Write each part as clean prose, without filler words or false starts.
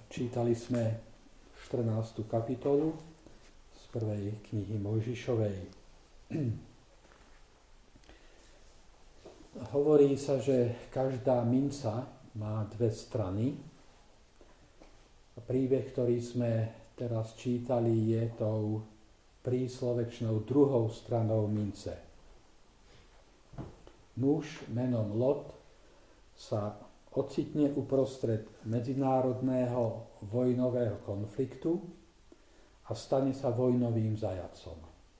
Čítali sme 14. kapitolu z prvej knihy Mojžišovej. Hovorí sa, že každá minca má dve strany. A príbeh, ktorý sme teraz čítali, je tou príslovečnou druhou stranou mince. Muž menom Lot sa ocitne uprostred medzinárodného vojnového konfliktu a stane sa vojnovým zajatcom.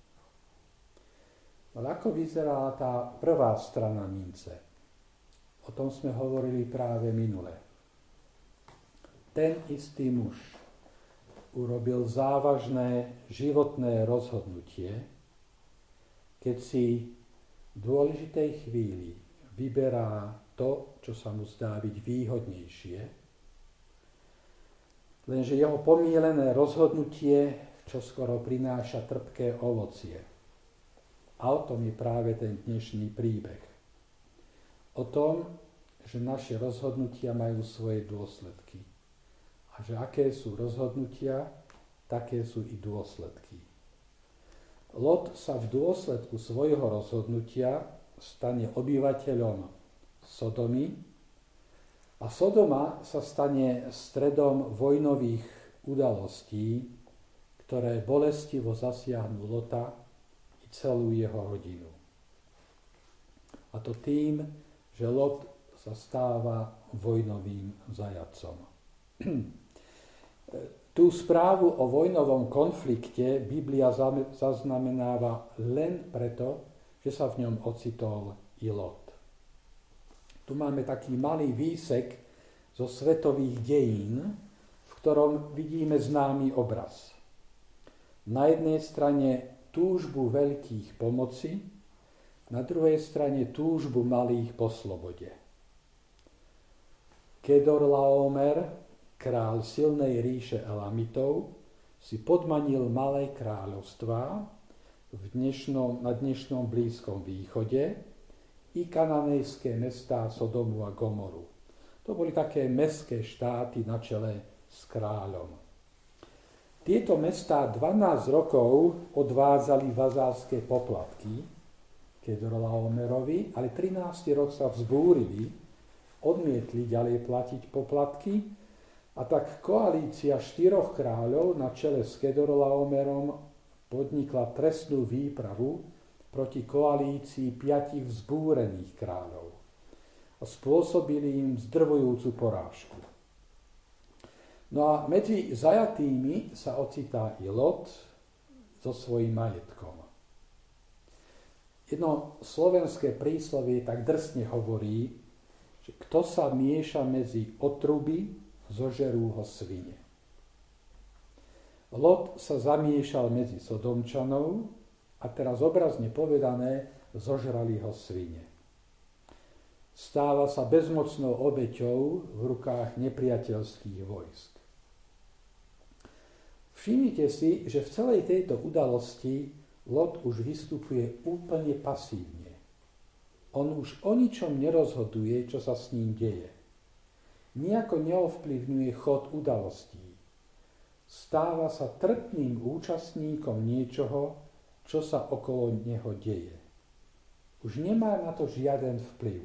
Ale ako vyzerá tá prvá strana mince? O tom sme hovorili práve minule. Ten istý muž urobil závažné životné rozhodnutie, keď si v dôležitej chvíli vyberá to, čo sa mu zdá byť výhodnejšie, lenže jeho pomýlené rozhodnutie čoskoro prináša trpké ovocie. A o tom je práve ten dnešný príbeh. O tom, že naše rozhodnutia majú svoje dôsledky. A že aké sú rozhodnutia, také sú i dôsledky. Lot sa v dôsledku svojho rozhodnutia stane obyvateľom Sodomy a Sodoma sa stane stredom vojnových udalostí, ktoré bolestivo zasiahnu Lota i celú jeho rodinu. A to tým, že Lot sa stáva vojnovým zajatcom. Tú správu o vojnovom konflikte Biblia zaznamenáva len preto, že sa v ňom ocitol i Lot. Tu máme taký malý výsek zo svetových dejín, v ktorom vidíme známy obraz. Na jednej strane túžbu veľkých pomoci, na druhej strane túžbu malých po slobode. Kedorlaomer, král silnej ríše Elamitov, si podmanil malé kráľovstvá na dnešnom Blízkom východe i kananejské mestá Sodomu a Gomoru. To boli také mestské štáty na čele s kráľom. Tieto mestá 12 rokov odvádzali vazálske poplatky Kedorlaomerovi, ale 13. rok sa vzbúrili, odmietli ďalej platiť poplatky a tak koalícia 4 kráľov na čele s Kedorlaomerom podnikla trestnú výpravu proti koalícii 5 vzbúrených kráľov a spôsobili im zdrvujúcu porážku. No a medzi zajatými sa ocitá i Lot so svojím majetkom. Jedno slovenské príslovie tak drsne hovorí, že kto sa mieša medzi otruby, zožerú ho svine. Lot sa zamiešal medzi Sodomčanov a teraz obrazne povedané, zožrali ho svine. Stáva sa bezmocnou obeťou v rukách nepriateľských vojsk. Všimnite si, že v celej tejto udalosti Lot už vystupuje úplne pasívne. On už o ničom nerozhoduje, čo sa s ním deje. Nijako neovplyvňuje chod udalostí. Stáva sa trpným účastníkom niečoho, čo sa okolo neho deje. Už nemá na to žiaden vplyv.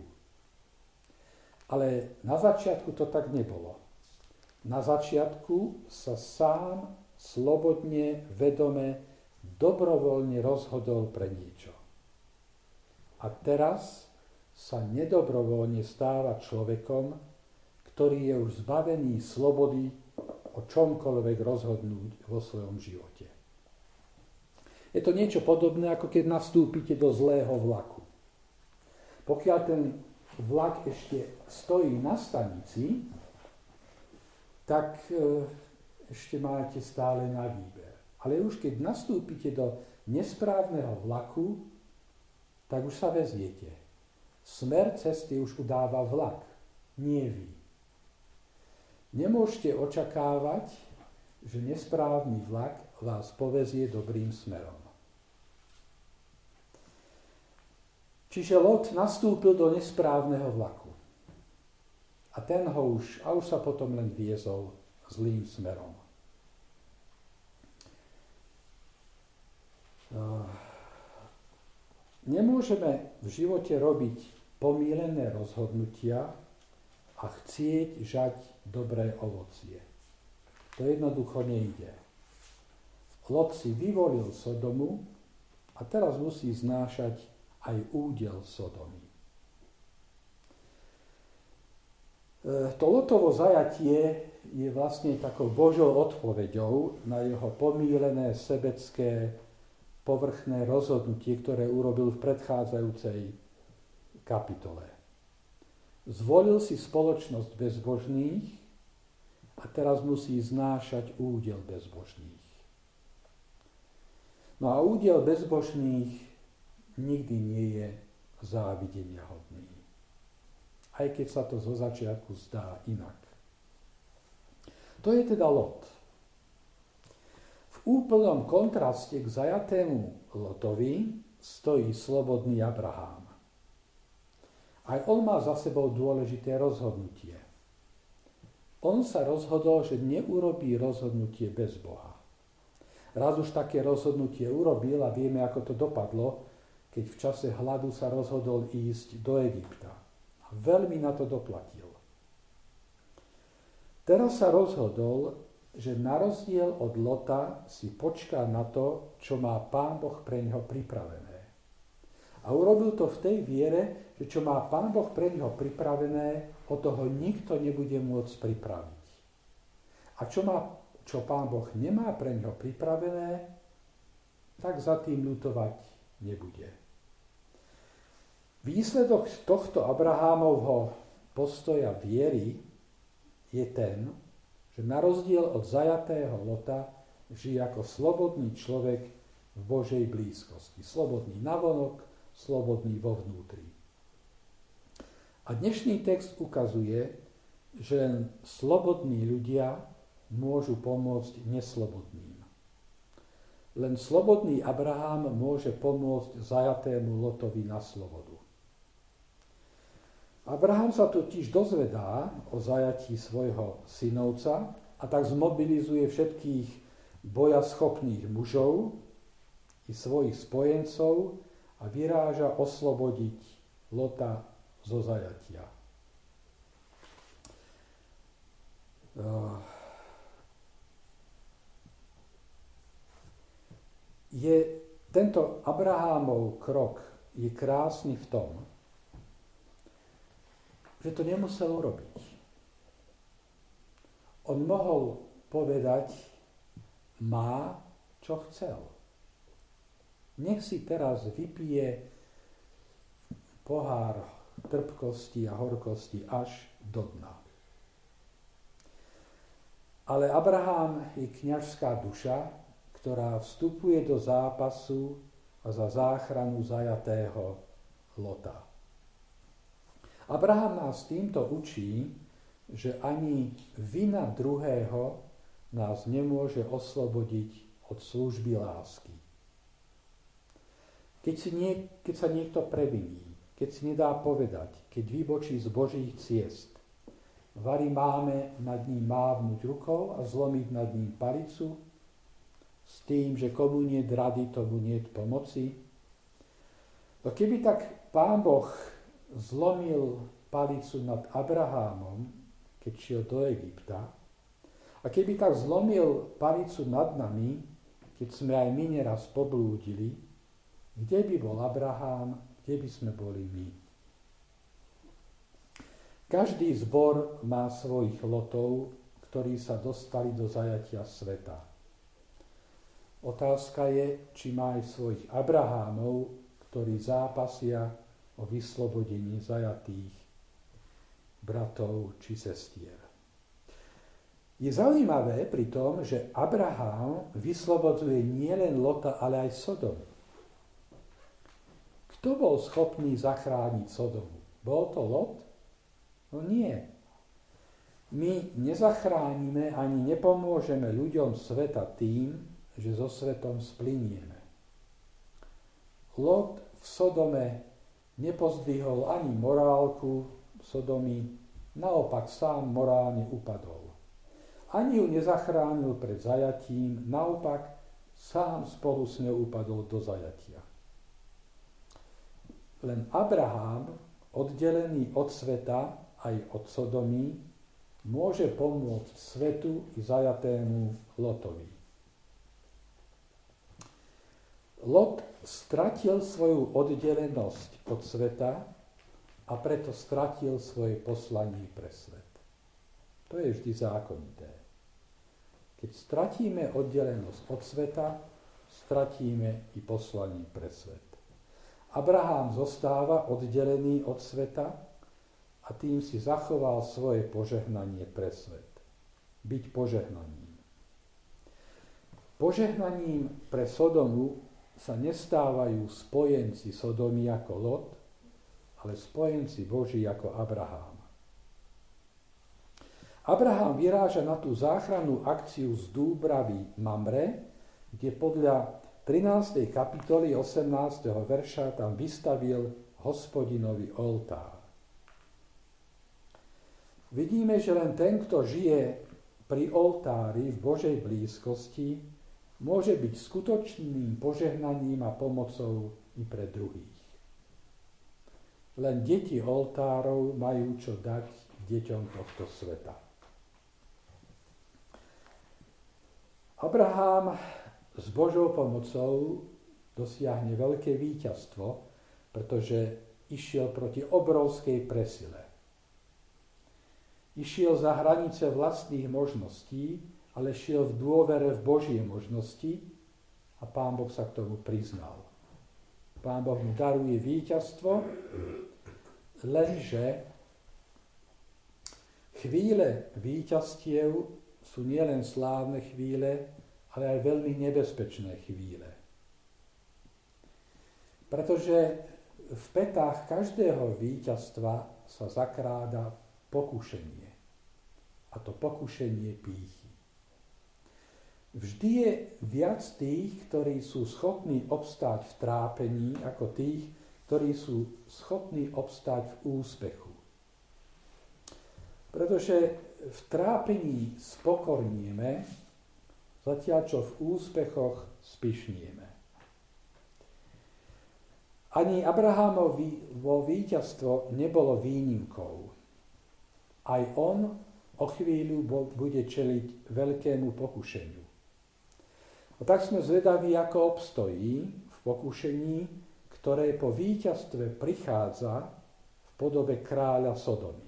Ale na začiatku to tak nebolo. Na začiatku sa sám slobodne, vedome, dobrovoľne rozhodol pre niečo. A teraz sa nedobrovoľne stáva človekom, ktorý je už zbavený slobody o čomkoľvek rozhodnúť vo svojom živote. Je to niečo podobné, ako keď nastúpite do zlého vlaku. Pokiaľ ten vlak ešte stojí na stanici, tak ešte máte stále na výber. Ale už keď nastúpite do nesprávneho vlaku, tak už sa veziete. Smer cesty už udáva vlak, nie vy. Nemôžete očakávať, že nesprávny vlak vás povezie dobrým smerom. Čiže Lot nastúpil do nesprávneho vlaku. A už sa potom len viezol zlým smerom. Nemôžeme v živote robiť pomýlené rozhodnutia a chcieť žať dobré ovocie. To jednoducho nejde. Lot si vyvolil Sodomu a teraz musí znášať aj údel Sodomy. To Lotovo zajatie je vlastne takou Božou odpoveďou na jeho pomýlené, sebecké, povrchné rozhodnutie, ktoré urobil v predchádzajúcej kapitole. Zvolil si spoločnosť bezbožných a teraz musí znášať údel bezbožných. No a údel bezbožných nikdy nie je závidenia hodný. Aj keď sa to zo začiatku zdá inak. To je teda Lot. V úplnom kontraste k zajatému Lotovi stojí slobodný Abraham. Aj on má za sebou dôležité rozhodnutie. On sa rozhodol, že neurobí rozhodnutie bez Boha. Raz už také rozhodnutie urobil a vieme, ako to dopadlo, keď v čase hladu sa rozhodol ísť do Egypta. A veľmi na to doplatil. Teraz sa rozhodol, že na rozdiel od Lota si počká na to, čo má Pán Boh pre ňoho pripravené. A urobil to v tej viere, že čo má Pán Boh pre ňoho pripravené, o toho nikto nebude môcť pripraviť. A čo Pán Boh nemá pre ňoho pripravené, tak za tým ľutovať nebude. Výsledok tohto Abrahámovho postoja viery je ten, že na rozdiel od zajatého Lota žije ako slobodný človek v Božej blízkosti. Slobodný navonok, slobodný vo vnútri. A dnešný text ukazuje, že len slobodní ľudia môžu pomôcť neslobodným. Len slobodný Abraham môže pomôcť zajatému Lotovi na slobodu. Abraham sa totiž dozvedá o zajatí svojho synovca a tak zmobilizuje všetkých bojaschopných mužov i svojich spojencov a vyráža oslobodiť Lota zo zajatia. Tento Abrahámov krok je krásny v tom, že to nemusel urobiť. On mohol povedať, má, čo chcel. Nech si teraz vypije pohár trpkosti a horkosti až do dna. Ale Abraham je kňažská duša, ktorá vstupuje do zápasu a za záchranu zajatého Lota. Abraham nás týmto učí, že ani vina druhého nás nemôže oslobodiť od služby lásky. Keď sa niekto previní, keď si nedá povedať, keď vybočí z Božích ciest, vari máme nad ním mávnuť rukou a zlomiť nad ním palicu, s tým, že komu nie rady, tomu nie pomoci. No keby tak Pán Boh zlomil palicu nad Abrahámom, keď šiel do Egypta, a keby tak zlomil palicu nad nami, keď sme aj my neraz poblúdili, kde by bol Abrahám, kde by sme boli my? Každý zbor má svojich Lotov, ktorí sa dostali do zajatia sveta. Otázka je, či má aj svojich Abrahámov, ktorí zápasia o vyslobodení zajatých bratov či sestier. Je zaujímavé pri tom, že Abraham vyslobodzuje nielen Lota, ale aj Sodomu. Kto bol schopný zachrániť Sodomu? Bol to Lot? No nie. My nezachránime ani nepomôžeme ľuďom sveta tým, že so svetom splinieme. Lot v Sodome nepozdvihol ani morálku Sodomy, naopak sám morálne upadol. ani ju nezachránil pred zajatím, naopak sám spolu s ňou upadol do zajatia. Len Abraham, oddelený od sveta aj od Sodomy, môže pomôcť svetu i zajatému Lotovi. Lot stratil svoju oddelenosť od sveta a preto stratil svoje poslanie pre svet. To je vždy zákonité. Keď stratíme oddelenosť od sveta, stratíme i poslanie pre svet. Abraham zostáva oddelený od sveta a tým si zachoval svoje požehnanie pre svet. Byť požehnaním. Požehnaním pre Sodomu sa nestávajú spojenci Sodomy ako Lot, ale spojenci Boží ako Abraham. Abraham vyráža na tú záchrannú akciu z Dúbravy Mamre, kde podľa 13. kapitoly 18. verša tam vystavil Hospodinový oltár. Vidíme, že len ten, kto žije pri oltári v Božej blízkosti, môže byť skutočným požehnaním a pomocou i pre druhých. Len deti oltárov majú čo dať deťom tohto sveta. Abraham s Božou pomocou dosiahne veľké víťazstvo, pretože išiel proti obrovskej presile. Išiel za hranice vlastných možností, ale šiel v dôvere v Božie možnosti a Pán Boh sa k tomu priznal. Pán Boh mu daruje víťazstvo, lenže chvíle víťazstiev sú nielen slávne chvíle, ale aj veľmi nebezpečné chvíle. Pretože v pätách každého víťazstva sa zakráda pokušenie. A to pokušenie pýchy. Vždy je viac tých, ktorí sú schopní obstáť v trápení, ako tých, ktorí sú schopní obstáť v úspechu. Pretože v trápení spokornieme, zatiaľ čo v úspechoch spyšnieme. Ani Abrahámovo víťazstvo nebolo výnimkou. Aj on o chvíľu bude čeliť veľkému pokušeniu. A tak sme zvedaví, ako obstojí v pokušení, ktoré po víťazstve prichádza v podobe kráľa Sodomy.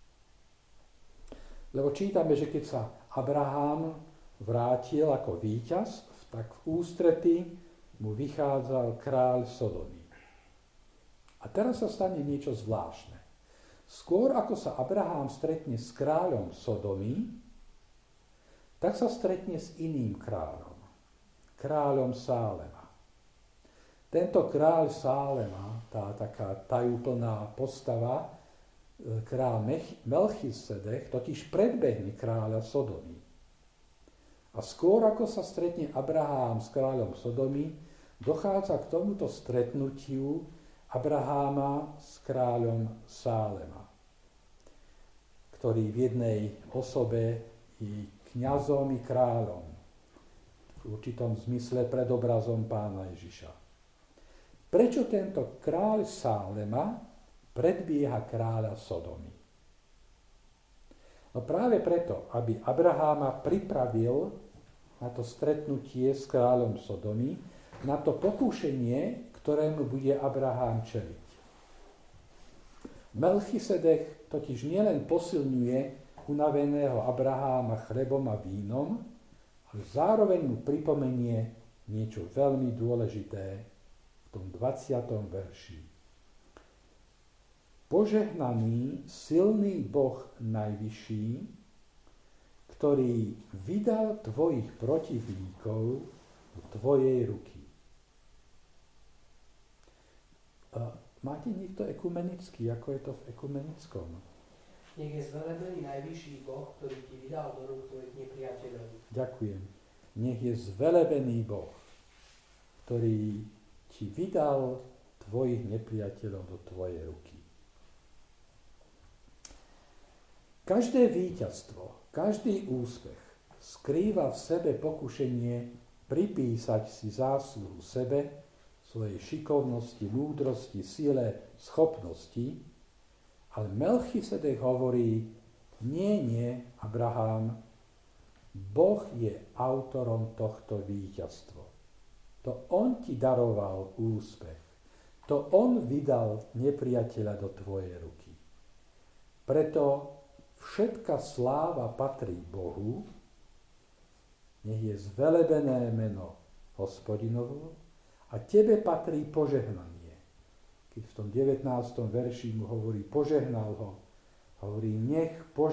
Lebo čítame, že keď sa Abraham vrátil ako víťaz, tak v ústrety mu vychádzal kráľ Sodomy. A teraz sa stane niečo zvláštne. Skôr ako sa Abraham stretne s kráľom Sodomy, tak sa stretne s iným kráľom. Kráľom Sálema. Tento kráľ Sálema, tá taká tajúplná postava, kráľ Melchisedech, totiž predbehne kráľa Sodomy. A skôr ako sa stretne Abraham s kráľom Sodomy, dochádza k tomuto stretnutiu Abraháma s kráľom Sálema, ktorý v jednej osobe i kňazom, i kráľom, v určitom zmysle predobrazom Pána Ježiša. Prečo tento kráľ Sálema predbieha kráľa Sodomy? No práve preto, aby Abraháma pripravil na to stretnutie s kráľom Sodomy, na to pokúšenie, ktorému bude Abrahám čeliť. Melchisedech totiž nielen posilňuje unaveného Abraháma chlebom a vínom, ale zároveň mu pripomenie niečo veľmi dôležité v tom 20. verši. Požehnaný, silný Boh najvyšší, ktorý vydal tvojich protivníkov do tvojej ruky. Máte niekto ekumenický, ako je to v ekumenickom? Nech je zvelebený najvyšší Boh, ktorý ti vydal do rúk tvojich nepriateľov. Ďakujem. Nech je zvelebený Boh, ktorý ti vydal tvojich nepriateľov do tvojej ruky. Každé víťazstvo, každý úspech skrýva v sebe pokušenie pripísať si zásluhu sebe, svojej šikovnosti, múdrosti, sile, schopnosti, ale Melchisedek hovorí, nie, Abraham, Boh je autorom tohto víťazstva. To on ti daroval úspech. To on vydal nepriateľa do tvojej ruky. Preto všetka sláva patrí Bohu, nech je zvelebené meno Hospodinovo a tebe patrí požehnanie. Keď v tom 19. verši mu hovorí, požehnal ho, hovorí, nech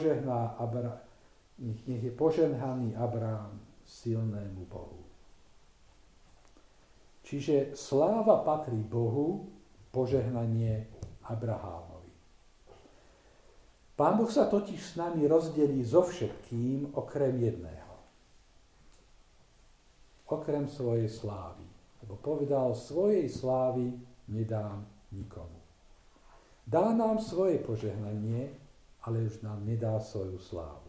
je požehnaný Abraham silnému Bohu. Čiže sláva patrí Bohu, požehnanie Abrahámovi. Pán Boh sa totiž s nami rozdelí so všetkým okrem jedného. Okrem svojej slávy. Lebo povedal, svojej slávy nedám nikomu. Dá nám svoje požehnanie, ale už nám nedá svoju slávu.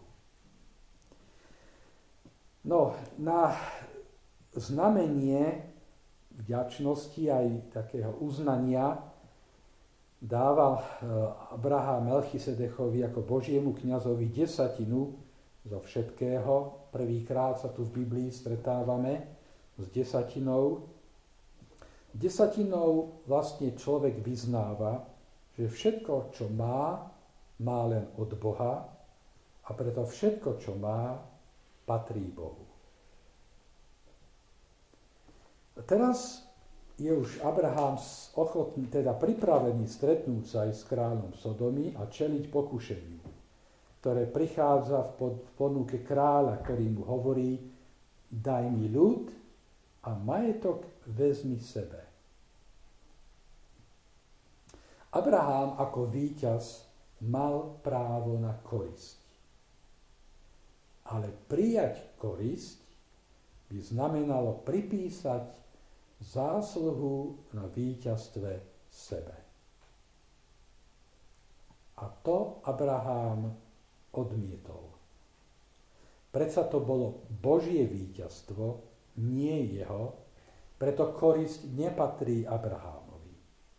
No, na znamenie vďačnosti aj takého uznania dával Abraham Melchisedechovi ako Božiemu kňazovi 10 zo všetkého. Prvýkrát sa tu v Biblii stretávame s 10. 10 vlastne človek vyznáva, že všetko, čo má, má len od Boha a preto všetko, čo má, patrí Bohu. Teraz je už Abraham ochotný, teda pripravený stretnúť sa aj s kráľom Sodomy a čeliť pokušeniu, ktoré prichádza v ponuke kráľa, ktorý mu hovorí, daj mi ľud a majetok vezmi sebe. Abraham ako víťaz mal právo na korisť. Ale prijať korisť by znamenalo pripísať zásluhu na víťazstve sebe. A to Abraham odmietol. Predsa to bolo Božie víťazstvo, nie jeho, preto korisť nepatrí Abrahámovi.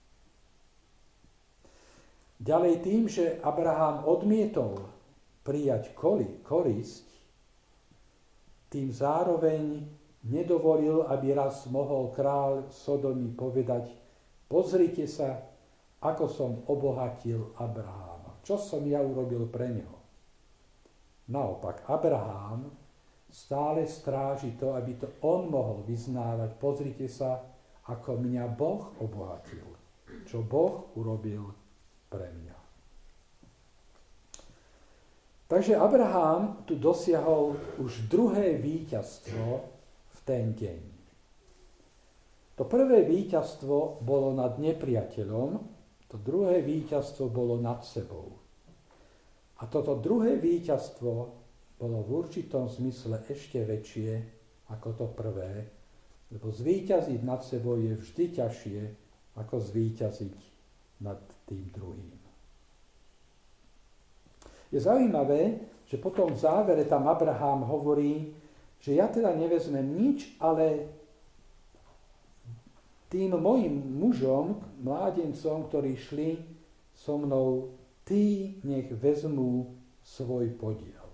Ďalej tým, že Abraham odmietol prijať korisť, tým zároveň nedovolil, aby raz mohol kráľ Sodomy povedať, pozrite sa, ako som obohatil Abraháma. Čo som ja urobil pre neho? Naopak, Abraham stále stráži to, aby to on mohol vyznávať. Pozrite sa, ako mňa Boh obohatil. Čo Boh urobil pre mňa. Takže Abraham tu dosiahol už druhé víťazstvo ten deň. To prvé víťazstvo bolo nad nepriateľom, to druhé víťazstvo bolo nad sebou. A toto druhé víťazstvo bolo v určitom zmysle ešte väčšie ako to prvé, lebo zvíťaziť nad sebou je vždy ťažšie, ako zvíťaziť nad tým druhým. Je zaujímavé, že potom v závere tam Abraham hovorí, že ja teda nevezmem nič, ale tým mojim mužom, mládencom, ktorí šli so mnou, tí nech vezmú svoj podiel.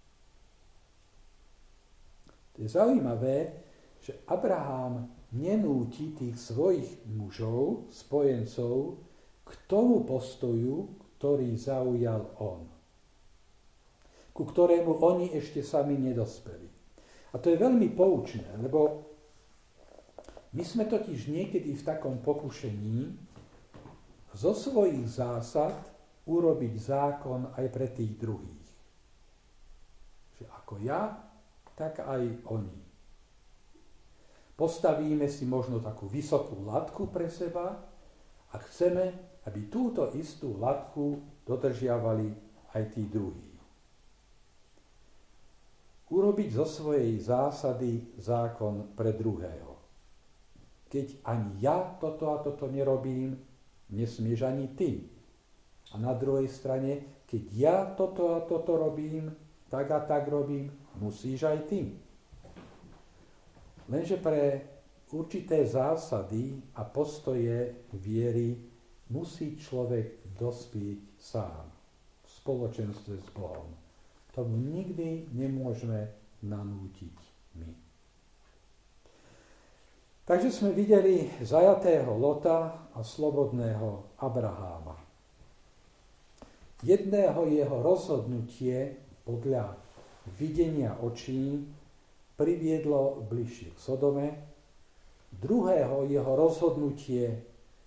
To je zaujímavé, že Abraham nenúti tých svojich mužov, spojencov, k tomu postoju, ktorý zaujal on, ku ktorému oni ešte sami nedospeli. A to je veľmi poučné, lebo my sme totiž niekedy v takom pokušení zo svojich zásad urobiť zákon aj pre tých druhých. Že ako ja, tak aj oni. Postavíme si možno takú vysokú latku pre seba a chceme, aby túto istú latku dodržiavali aj tí druhí. Urobiť zo svojej zásady zákon pre druhého. Keď ani ja toto a toto nerobím, nesmieš ani ty. A na druhej strane, keď ja toto a toto robím, tak a tak robím, musíš aj ty. Lenže pre určité zásady a postoje viery musí človek dospieť sám v spoločenstve s Bohom. Tomu nikdy nemôžeme nanútiť my. Takže sme videli zajatého Lota a slobodného Abraháma. Jedného jeho rozhodnutie podľa videnia očí priviedlo bližšie k Sodome, druhého jeho rozhodnutie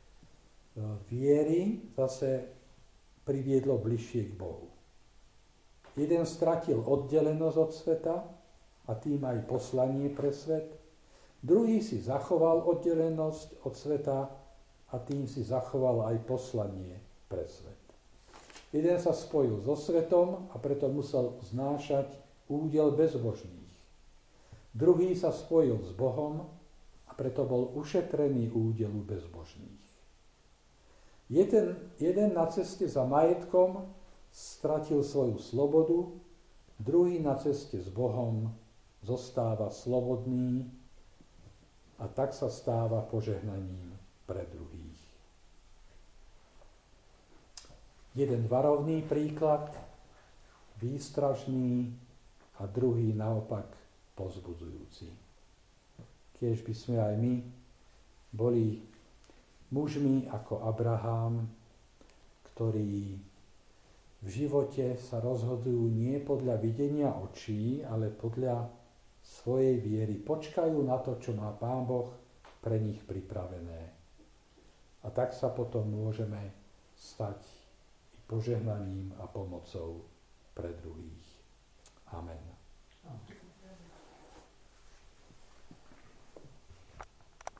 viery zase priviedlo bližšie k Bohu. Jeden stratil oddelenosť od sveta a tým aj poslanie pre svet, druhý si zachoval oddelenosť od sveta a tým si zachoval aj poslanie pre svet. Jeden sa spojil so svetom a preto musel znášať údel bezbožných. Druhý sa spojil s Bohom a preto bol ušetrený údelu bezbožných. Jeden na ceste za majetkom stratil svoju slobodu, druhý na ceste s Bohom zostáva slobodný a tak sa stáva požehnaním pre druhých. Jeden varovný príklad, výstražný a druhý naopak povzbudzujúci. Keď by sme aj my boli mužmi ako Abraham, ktorí v živote sa rozhodujú nie podľa videnia očí, ale podľa svojej viery. Počkajú na to, čo má Pán Boh pre nich pripravené. A tak sa potom môžeme stať i požehnaním a pomocou pre druhých.